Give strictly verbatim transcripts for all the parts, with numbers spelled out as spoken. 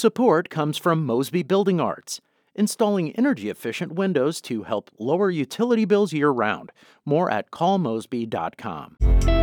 Support comes from Mosby Building Arts, installing energy-efficient windows to help lower utility bills year-round. More at call mosby dot com.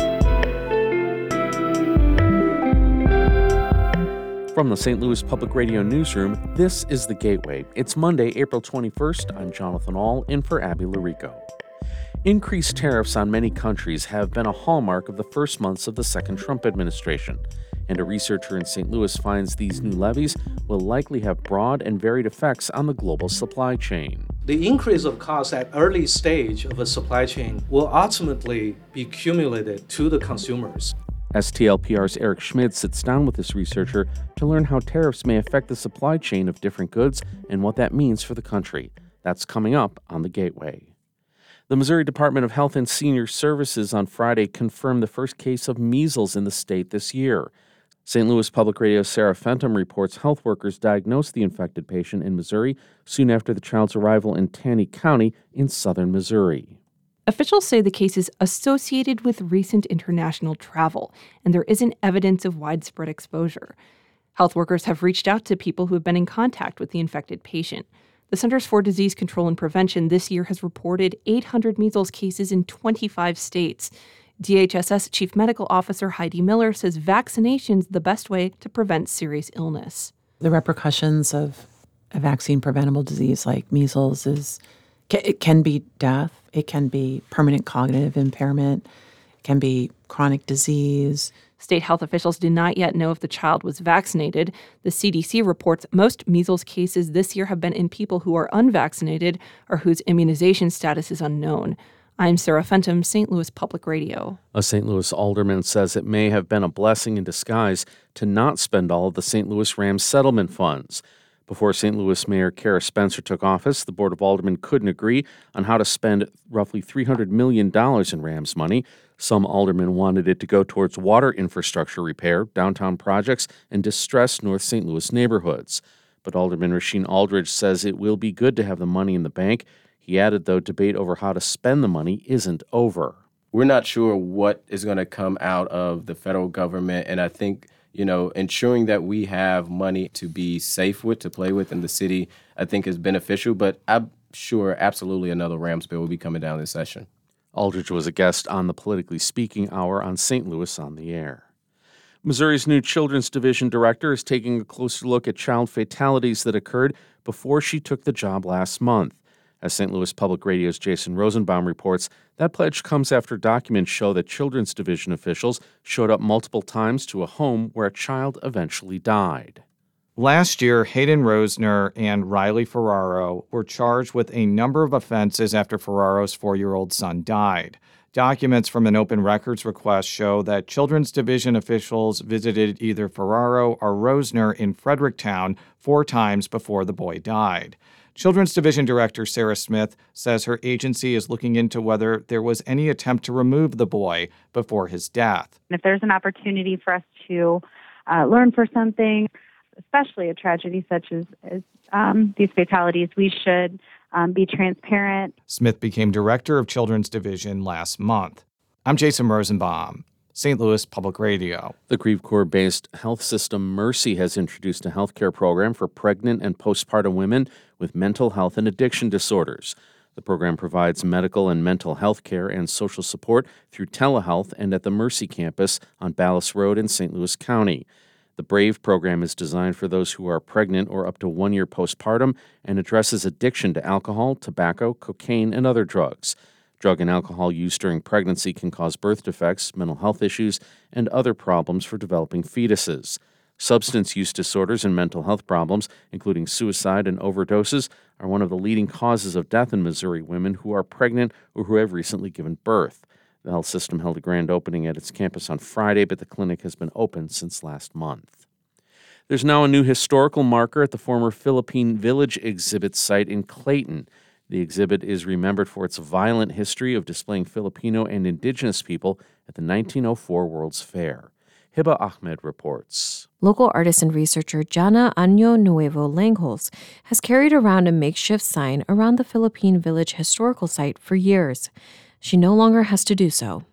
From the Saint Louis Public Radio Newsroom, this is The Gateway. It's Monday, April twenty-first. I'm Jonathan Ahl, in for Abby Larico. Increased tariffs on many countries have been a hallmark of the first months of the second Trump administration, and a researcher in Saint Louis finds these new levies will likely have broad and varied effects on the global supply chain. The increase of costs at early stage of a supply chain will ultimately be cumulated to the consumers. S T L P R's Eric Schmid sits down with this researcher to learn how tariffs may affect the supply chain of different goods and what that means for the country. That's coming up on The Gateway. The Missouri Department of Health and Senior Services on Friday confirmed the first case of measles in the state this year. Saint Louis Public Radio's Sarah Fenton reports health workers diagnosed the infected patient in Missouri soon after the child's arrival in Taney County in southern Missouri. Officials say the case is associated with recent international travel, and there isn't evidence of widespread exposure. Health workers have reached out to people who have been in contact with the infected patient. The Centers for Disease Control and Prevention this year has reported eight hundred measles cases in twenty-five states. D H S S Chief Medical Officer Heidi Miller says vaccination's the best way to prevent serious illness. The repercussions of a vaccine-preventable disease like measles is it can be death, it can be permanent cognitive impairment, it can be chronic disease. State health officials do not yet know if the child was vaccinated. The C D C reports most measles cases this year have been in people who are unvaccinated or whose immunization status is unknown. I'm Sarah Fenton, Saint Louis Public Radio. A Saint Louis alderman says it may have been a blessing in disguise to not spend all of the Saint Louis Rams settlement funds. Before Saint Louis Mayor Kara Spencer took office, the Board of Aldermen couldn't agree on how to spend roughly three hundred million dollars in Rams money. Some aldermen wanted it to go towards water infrastructure repair, downtown projects, and distressed North Saint Louis neighborhoods. But Alderman Rasheen Aldridge says it will be good to have the money in the bank. He added, though, debate over how to spend the money isn't over. We're not sure what is going to come out of the federal government, and I think, you know, ensuring that we have money to be safe with, to play with in the city, I think is beneficial, but I'm sure absolutely another Rams bill will be coming down this session. Aldridge was a guest on the Politically Speaking Hour on Saint Louis on the Air. Missouri's new Children's Division director is taking a closer look at child fatalities that occurred before she took the job last month. As Saint Louis Public Radio's Jason Rosenbaum reports, that pledge comes after documents show that Children's Division officials showed up multiple times to a home where a child eventually died. Last year, Hayden Rosner and Riley Ferraro were charged with a number of offenses after Ferraro's four-year-old son died. Documents from an open records request show that Children's Division officials visited either Ferraro or Rosner in Fredericktown four times before the boy died. Children's Division Director Sarah Smith says her agency is looking into whether there was any attempt to remove the boy before his death. If there's an opportunity for us to uh, learn for something, especially a tragedy such as, as um, these fatalities, we should um, be transparent. Smith became director of Children's Division last month. I'm Jason Rosenbaum, Saint Louis Public Radio. The Creve Coeur-based health system Mercy has introduced a health care program for pregnant and postpartum women with mental health and addiction disorders. The program provides medical and mental health care and social support through telehealth and at the Mercy campus on Ballas Road in Saint Louis County. The BRAVE program is designed for those who are pregnant or up to one year postpartum and addresses addiction to alcohol, tobacco, cocaine, and other drugs. Drug and alcohol use during pregnancy can cause birth defects, mental health issues, and other problems for developing fetuses. Substance use disorders and mental health problems, including suicide and overdoses, are one of the leading causes of death in Missouri women who are pregnant or who have recently given birth. The health system held a grand opening at its campus on Friday, but the clinic has been open since last month. There's now a new historical marker at the former Philippine Village exhibit site in Clayton. The exhibit is remembered for its violent history of displaying Filipino and indigenous people at the nineteen oh four World's Fair. Hiba Ahmed reports. Local artist and researcher Jana Año Nuevo Langholz has carried around a makeshift sign around the Philippine Village historical site for years. She no longer has to do so.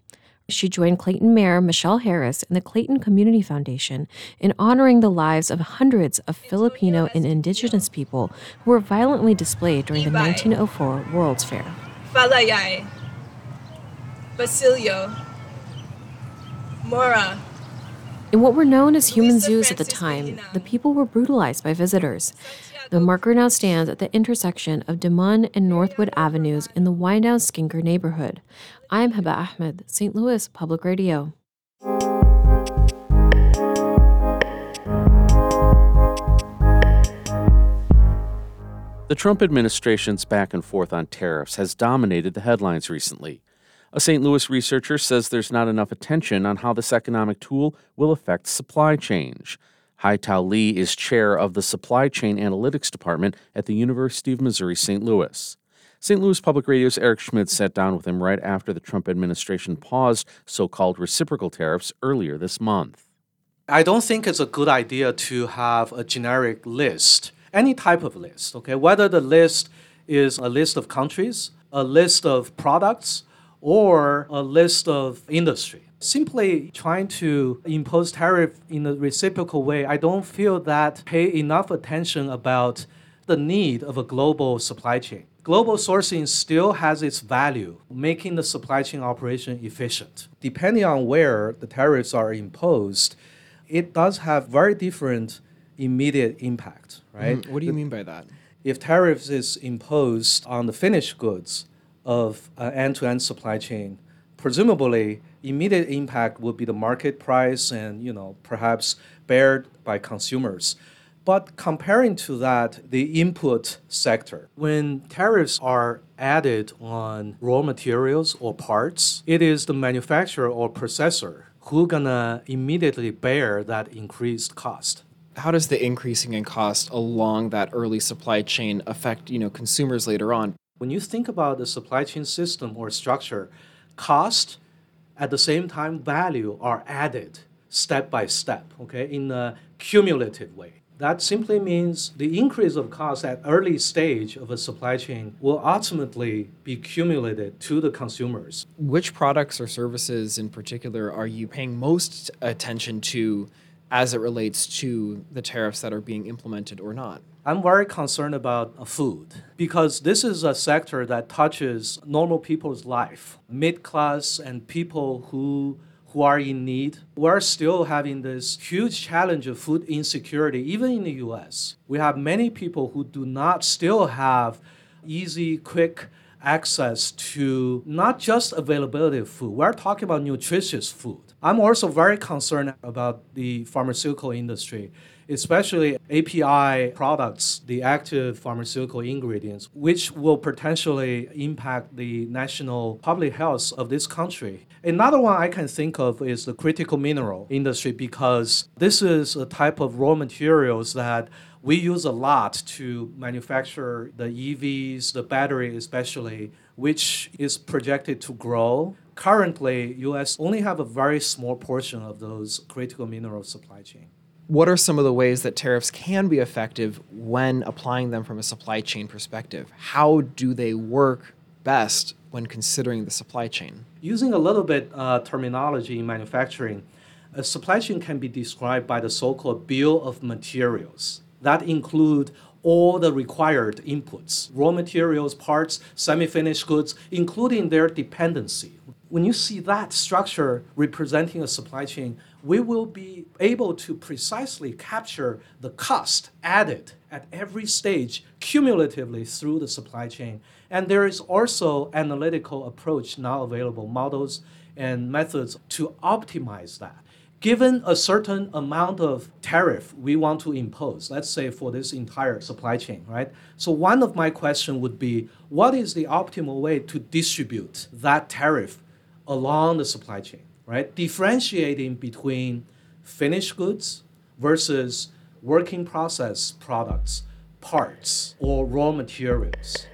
She joined Clayton Mayor Michelle Harris and the Clayton Community Foundation in honoring the lives of hundreds of Filipino and indigenous people who were violently displayed during the nineteen oh four World's Fair. Falayay, Basilio, Mora. In what were known as human zoos at the time, the people were brutalized by visitors. The marker now stands at the intersection of Dimon and Northwood Avenues in the Wyandotte-Skinker neighborhood. I'm Heba Ahmed, Saint Louis Public Radio. The Trump administration's back and forth on tariffs has dominated the headlines recently. A Saint Louis researcher says there's not enough attention on how this economic tool will affect supply chain. Hai-Tao Lee is chair of the Supply Chain Analytics Department at the University of Missouri Saint Louis. Saint Louis Public Radio's Eric Schmidt sat down with him right after the Trump administration paused so-called reciprocal tariffs earlier this month. I don't think it's a good idea to have a generic list, any type of list, okay? Whether the list is a list of countries, a list of products, or a list of industry. Simply trying to impose tariff in a reciprocal way, I don't feel that pay enough attention about the need of a global supply chain. Global sourcing still has its value, making the supply chain operation efficient. Depending on where the tariffs are imposed, it does have very different immediate impact, right? Mm, what do you mean by that? If tariffs is imposed on the finished goods of an end-to-end supply chain, presumably immediate impact would be the market price and, you know, perhaps bared by consumers. But comparing to that, the input sector, when tariffs are added on raw materials or parts, it is the manufacturer or processor who gonna immediately bear that increased cost. How does the increasing in cost along that early supply chain affect, you know, consumers later on? When you think about the supply chain system or structure, cost, at the same time, value are added step by step, okay, in a cumulative way. That simply means the increase of cost at early stage of a supply chain will ultimately be cumulated to the consumers. Which products or services in particular are you paying most attention to as it relates to the tariffs that are being implemented or not? I'm very concerned about food because this is a sector that touches normal people's life, mid-class and people who who are in need. We're still having this huge challenge of food insecurity, even in the U S. We have many people who do not still have easy, quick access to not just availability of food. We're talking about nutritious food. I'm also very concerned about the pharmaceutical industry, especially A P I products, the active pharmaceutical ingredients, which will potentially impact the national public health of this country. Another one I can think of is the critical mineral industry because this is a type of raw materials that we use a lot to manufacture the E Vs, the battery especially, which is projected to grow. Currently, U S only have a very small portion of those critical mineral supply chain. What are some of the ways that tariffs can be effective when applying them from a supply chain perspective? How do they work best when considering the supply chain? Using a little bit uh, terminology in manufacturing, a supply chain can be described by the so-called bill of materials. That include all the required inputs, raw materials, parts, semi-finished goods, including their dependency. When you see that structure representing a supply chain, we will be able to precisely capture the cost added at every stage cumulatively through the supply chain. And there is also analytical approach now available, models and methods to optimize that. Given a certain amount of tariff we want to impose, let's say for this entire supply chain, right? So one of my questions would be, what is the optimal way to distribute that tariff along the supply chain, right? Differentiating between finished goods versus working process products, parts, or raw materials.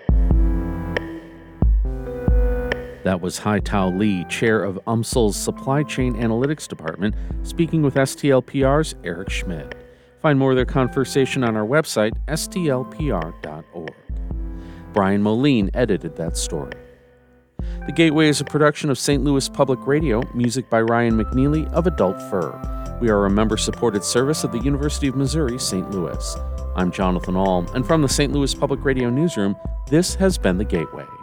That was Hai-Tao Lee, chair of U M S L's Supply Chain Analytics Department, speaking with S T L P R's Eric Schmidt. Find more of their conversation on our website, S T L P R dot org. Brian Moline edited that story. The Gateway is a production of Saint Louis Public Radio, music by Ryan McNeely of Adult Fur. We are a member-supported service of the University of Missouri, Saint Louis. I'm Jonathan Ahl, and from the Saint Louis Public Radio newsroom, this has been The Gateway.